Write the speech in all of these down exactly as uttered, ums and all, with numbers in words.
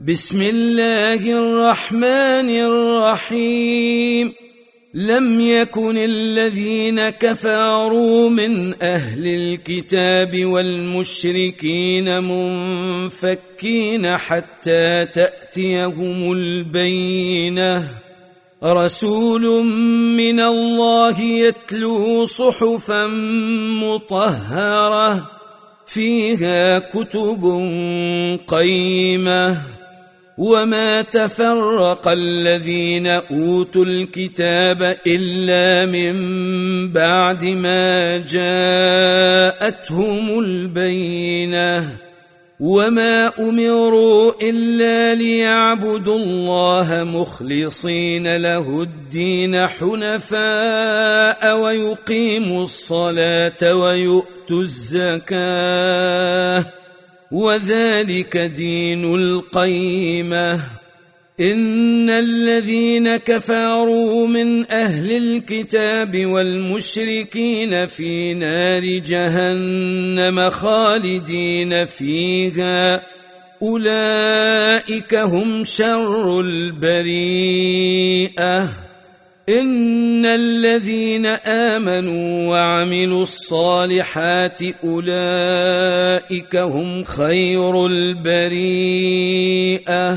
بسم الله الرحمن الرحيم. لم يكن الذين كفروا من أهل الكتاب والمشركين منفكين حتى تأتيهم البينة، رسول من الله يتلو صحفا مطهرة فيها كتب قيمة. وما تفرق الذين أوتوا الكتاب إلا من بعد ما جاءتهم البينة، وما أمروا إلا ليعبدوا الله مخلصين له الدين حنفاء ويقيموا الصلاة ويؤتوا الزكاة، وذلك دين القيمة. إن الذين كفروا من أهل الكتاب والمشركين في نار جهنم خالدين فيها، أولئك هم شر البريئة. إن الذين آمنوا وعملوا الصالحات أولئك هم خير البريئة،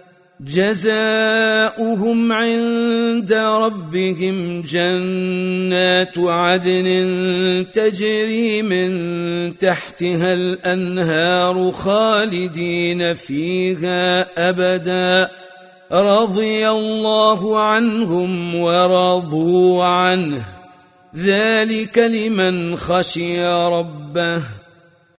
جزاؤهم عند ربهم جنات عدن تجري من تحتها الأنهار خالدين فيها أبدا، رضي الله عنهم ورضوا عنه، ذلك لمن خشي ربه.